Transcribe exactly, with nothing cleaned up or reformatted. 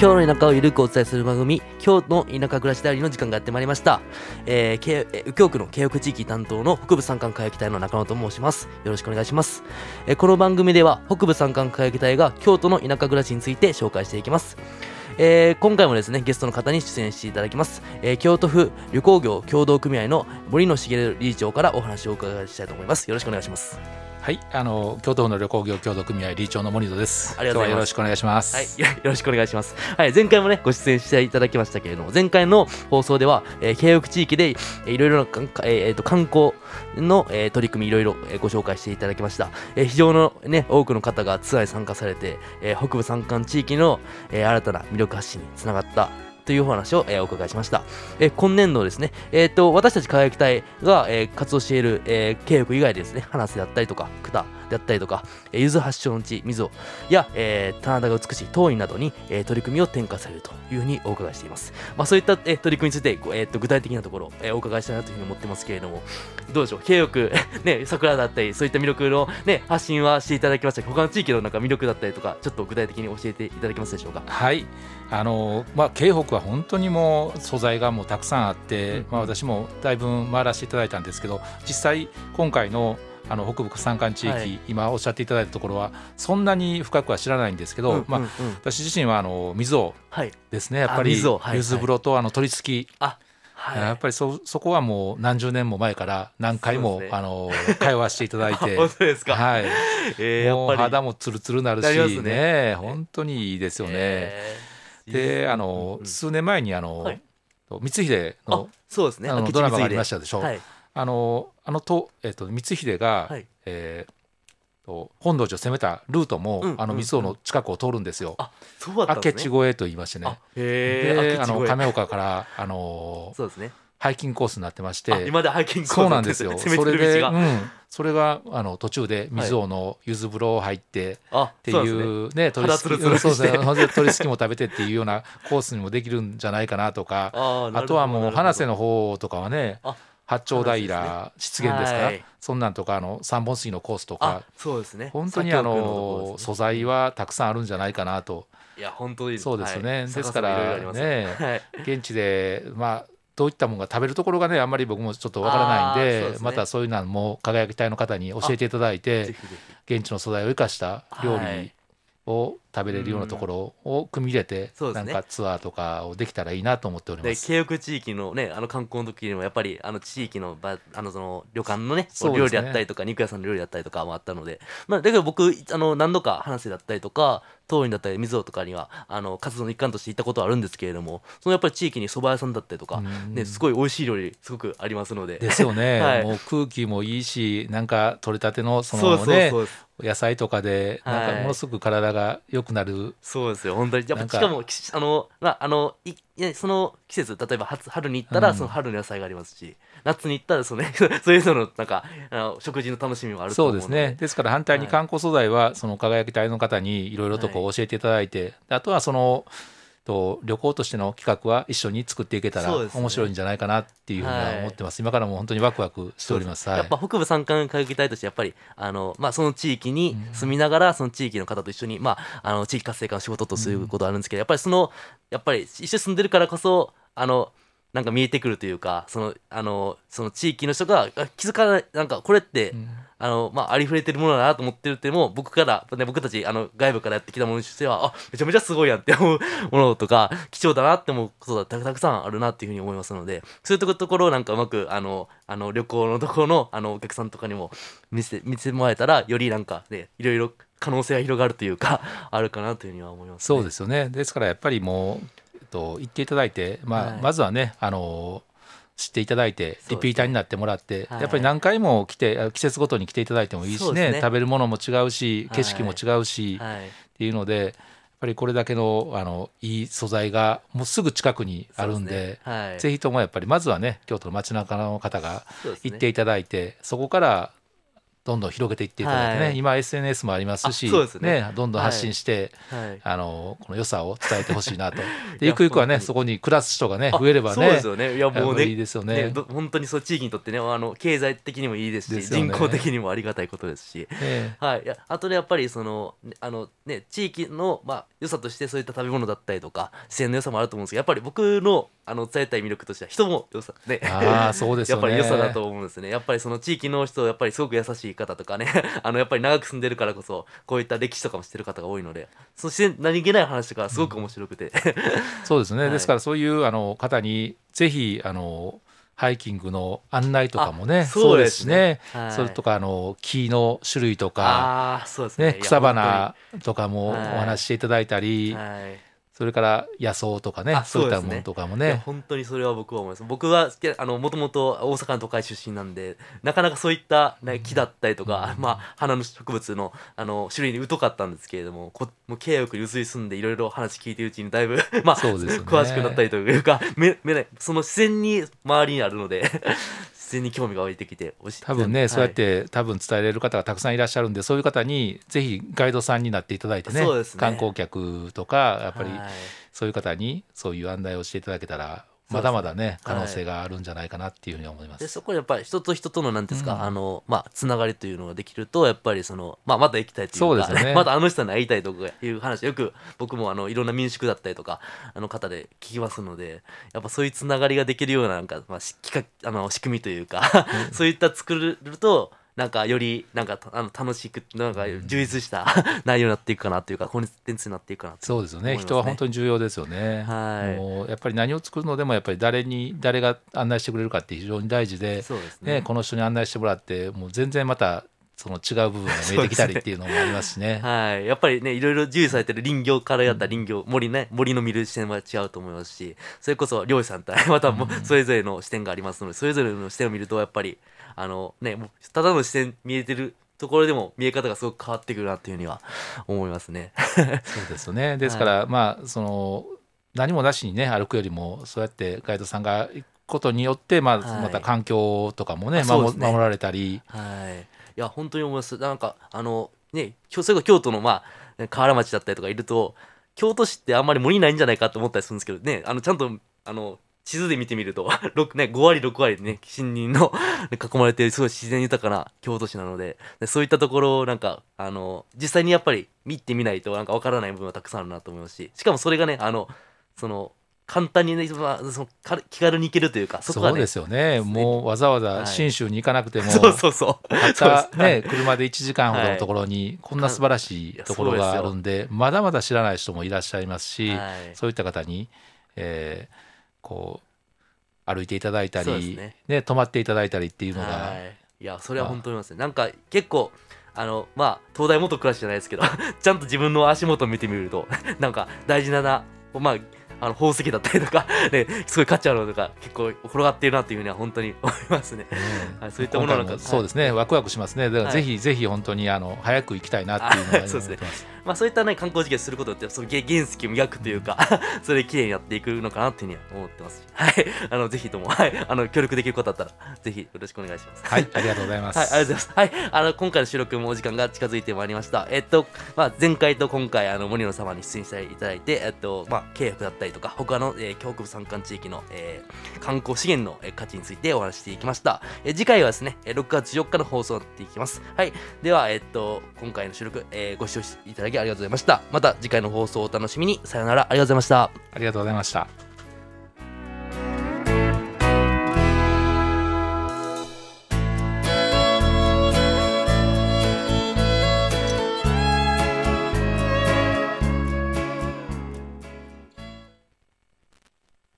京の田舎をゆるくお伝えする番組、京の田舎暮らしダイアリーの時間がやってまいりました。えー、京え右京区の京北地域担当の北部山間海域隊の中野と申します。よろしくお願いします。えー、この番組では北部山間海域隊が京都の田舎暮らしについて紹介していきます。えー、今回もですねゲストの方に出演していただきます。えー、京都府旅行業協同組合の森野茂理事長からお話をお伺いしたいと思います。よろしくお願いします。 はい、あの京都府の旅行業協同組合理事長の森野です。 ありがとうございます。 今日はよろしくお願いします。 はい、よろしくお願いします。はい、前回もねご出演していただきましたけれども、前回の放送では、えー、京北地域でいろいろな、えー、と観光の、えー、取り組みいろいろご紹介していただきました。えー、非常のね多くの方がツアーに参加されて、えー、北部山間地域の、えー、新たな魅力発信につながったというお話を、えー、お伺いしました。えー、今年度ですね、えー、と私たち輝き隊が、えー、活動している、えー、京北以外でですね、花瀬だったりとか久田であったりとか、えー、柚子発祥の地水尾や、えー、棚田が美しい当院などに、えー、取り組みを展開されるというふうにお伺いしています。まあ、そういった、えー、取り組みについて、えー、と具体的なところ、えー、お伺いしたいなというふうに思ってますけれども、どうでしょう、京北ね、桜だったりそういった魅力の、ね、発信はしていただきましたが、他の地域のなんか魅力だったりとかちょっと具体的に教えていただけますでしょうか。 はい、あのまあ、京北は本当にもう素材がもうたくさんあって、うんまあ、私もだいぶ回らせていただいたんですけど、実際今回のあの北部山間地域、はい、今おっしゃっていただいたところはそんなに深くは知らないんですけど、うんうんうんまあ、私自身はあの水尾ですね、はい、やっぱり柚子風呂とあの鳥すき、あはい、やっぱり そ, そこはもう何十年も前から何回も、ね、あの会話していただいて本当ですか、 はいえー、 もう肌もツルツルなるしなりますね、 ね本当にいいですよね、えー、であの、うん、数年前にあの、はい、光秀 の, そうです、ね、 あのドラマがありましたでしょ、はい、あのあのと、えー、と光秀が、はいえー本堂寺を攻めたルートも、うん、あの水尾の近くを通るんですよ。 あ、そうだったんですね。 明智越えと言いましてね。 へであの亀岡からあのそうですね、 ハイキングコースになってまして、 今でハイキングコースそうなんですよ。それで、 うん、 それがあの途中で水尾の柚子風呂入って、はい、っていうね、 ね、鳥すき鳥すきも食べてっていうようなコースにもできるんじゃないかなとか、あ, あとはもう花瀬の方とかはね、八丁平、ね、湿原ですか、はい、そんなんとかあの三本杉のコースとか、 そうですね、 本当にあの、ね、素材はたくさんあるんじゃないかなと。 いや本当にそうですよね、はい、ですからね、 はい、 現地でまあどういったものが食べるところがねあんまり僕もちょっとわからないん で, で、ね、またそういうのも輝き隊の方に教えていただいて、ぜひぜひ現地の素材を生かした料理を食べれるようなところを組み入れて、うん、なんかツアーとかをできたらいいなと思っております。 で京北地域のねあの観光の時にもやっぱりあの地域のばあのその旅館のね料理だったりとか肉屋さんの料理だったりとかもあったので、まあ、だけど僕あの何度か花瀬だったりとか当院だったり水尾とかにはあの活動の一環として行ったことはあるんですけれども、そのやっぱり地域に蕎麦屋さんだったりとか、ね、すごい美味しい料理すごくありますのでですよね、はい、もう空気もいいしなんか取れたてのそのねそうそうそう野菜とかでなんかものすごく体が良くなる、はい、 そうですよ本当にやっぱしかもあの、まあ、あのいいその季節例えば春に行ったらその春の野菜がありますし、うん、夏に行ったらその、ね、そういうのなんかあの食事の楽しみもあると思うので、 そうですね、ですから反対に観光素材はその輝き隊の方にいろいろとこう教えていただいて、はい、あとはそのと旅行としての企画は一緒に作っていけたら面白いんじゃないかなっていうふうには思ってます、はい、今からも本当にワクワクしております、はい、 やっぱ北部山間輝き隊としてやっぱりあの、まあ、その地域に住みながらその地域の方と一緒に、まあ、あの地域活性化の仕事とすることがあるんですけど、やっぱりそのやっぱり一緒に住んでるからこそあのなんか見えてくるというか、そのあのその地域の人が気づかないなんかこれって、うん、あのまあ、ありふれてるものだなと思ってるっても僕から、ね、僕たちあの外部からやってきたものにしてはあめちゃめちゃすごいやんって思うものとか貴重だなって思うことがたくさんあるなっていうふうに思いますので、そういうところをなんかうまくあのあの旅行のところのあのお客さんとかにも見せ見せてもらえたらよりなんかねいろいろ可能性が広がるというかあるかなというふうには思いますね。 そうですよね。ですからやっぱりもうと言っていただいて、まあはい、まずはねあの知っていただいてリピーターになってもらって、はい、やっぱり何回も来て季節ごとに来ていただいてもいいし ね, ね食べるものも違うし景色も違うし、はい、っていうのでやっぱりこれだけ の, あのいい素材がもうすぐ近くにあるん で, で、ねはい、ぜひともやっぱりまずはね京都の街中の方が行っていただいて そ,、ね、そこからどんどん広げていっていただいてね、 はい、 今 エスエヌエス もありますし、 そうですね、 ね、どんどん発信して、 はいはい、 あのこの良さを伝えてほしいなとでゆくゆくはねそこに暮らす人がね増えればね、 そうですよね、いやもうね、 いいですよね、 ね、本当にそう地域にとってね、あの経済的にもいいですしですよね、 人口的にもありがたいことですし、 ね、 はい、いやあとねやっぱりそのあの、ね、地域の、まあ、良さとしてそういった食べ物だったりとか自然の良さもあると思うんですけど、やっぱり僕のあの伝えたい魅力としては人も良さね、 あそうですよね、 やっぱり良さだと思うんですね。やっぱりその地域の人やっぱりすごく優しい方とかねあのやっぱり長く住んでるからこそこういった歴史とかも知ってる方が多いので、そして何気ない話とかすごく面白くて、うん、 そうですね、 はい、 ですからそういうあの方にぜひあのハイキングの案内とかもね、そうですね、はい、それとかあの木の種類とか、 あそうですね、 ね、草花とかもお話ししていただいたり、 はいはい、 それから野草とかね、そういったものとかもね、 本当にそれは僕は思います。僕はあのもともと大阪の都会出身なんで、なかなかそういった、ね、木だったりとか、うん、まあ、花の植物 の, あの種類に疎かったんですけれども、こもう京北に移り住んでいろいろ話聞いてるうちにだいぶまあ、そうですね、詳しくなったりというか、めめね、その自然に周りにあるので自然に興味が湧いてきて、 多分ね、はい、そうやって多分伝えれる方がたくさんいらっしゃるんで、そういう方にぜひガイドさんになっていただいて ね, ね観光客とかやっぱり、はい、そういう方にそういう案内をしていただけたらまだまだね可能性があるんじゃないかなっていうふうに思います。 でそこでやっぱり人と人とのなんですか、うん、あのまあつながりというのができると、やっぱりその、まあ、また行きたいというか、 そうですよね、 またあの人に会いたいとかいう話よく僕もあのいろんな民宿だったりとかあの方で聞きますので、やっぱそういうつながりができるようななんか、まあ、し企画あの仕組みというかそういった作るとなんかよりなんかあの楽しくなんか充実した内容になっていくかなというか、コンテンツになっていくかなと、ね、 そうですよね。人は本当に重要ですよね。はい、もうやっぱり何を作るのでもやっぱり誰に誰が案内してくれるかって非常に大事で、 そうですね、 ね、この人に案内してもらってもう全然またその違う部分が見えてきたりっていうのもありますしね。 はい、やっぱりねいろいろ従事されてる林業からやったら林業、うん、森ね森の見る視点は違うと思いますし、それこそ漁師さんとまたもそれぞれの視点がありますので、それぞれの視点を見るとやっぱりあのねもうただの視点見えてるところでも見え方がすごく変わってくるなっていうふうには思いますね。 そうですよね。ですから、はい、まあその何もなしにね歩くよりもそうやってガイドさんが行くことによって、まあはい、また環境とかもね、守、ね、守られたり、 はい、いや本当に思います。なんかあのねそれこそ京都のまあ河原町だったりとかいると、京都市ってあんまり森ないんじゃないかと思ったりするんですけどね、あのちゃんとあの地図で見てみるとね、ご割ろく割でね森林の囲まれているすごい自然豊かな京都市なので、でそういったところをなんかあの実際にやっぱり見てみないとなんかわからない部分はたくさんあるなと思いますし、しかもそれがねあのその簡単にね、まあ、その気軽に行けるというか、そこはね、 そうですよね。もうわざわざ信州に行かなくても、はい、 そうそうそうたったね車でいちじかんほどのところにこんな素晴らしいところがあるんで、まだまだ知らない人もいらっしゃいますし、はい、そういった方に、えー、こう歩いていただいたり、ねね、泊まっていただいたりっていうのが、はい、 いやそれは本当に思いますね。なんか結構あのまあ東大元暮らしじゃないですけどちゃんと自分の足元を見てみるとなんか大事ななまああの宝石だったりとか、ね、すごい価値あるのとか結構転がっているなっていうふうには本当に思いますね。うんはい、そういったものなんかそうですね、はい、ワクワクしますね。だからぜひ、はい、ぜひ本当にあの早く行きたいなっていうのがそうですね。まあそういったね観光事業することってその原石を磨くというかそれで綺麗にやっていくのかなっていうふうには思ってますし、はいあのぜひとも、はい、あの協力できることだったらぜひよろしくお願いします。 はいありがとうございます。 はいありがとうございます。はいあの今回の収録もお時間が近づいてまいりました。えっとまあ前回と今回あの森野様に出演していただいてえっとまあ契約だったりとか他の、えー、京北部山間地域の、えー、観光資源の、えー、価値についてお話していきました。えー、次回はですねろくがつよっかの放送になっていきます。はいではえっと今回の収録、えー、ご視聴いただきありがとうございました。また次回の放送をお楽しみに。さよなら。ありがとうございました。 ありがとうございました。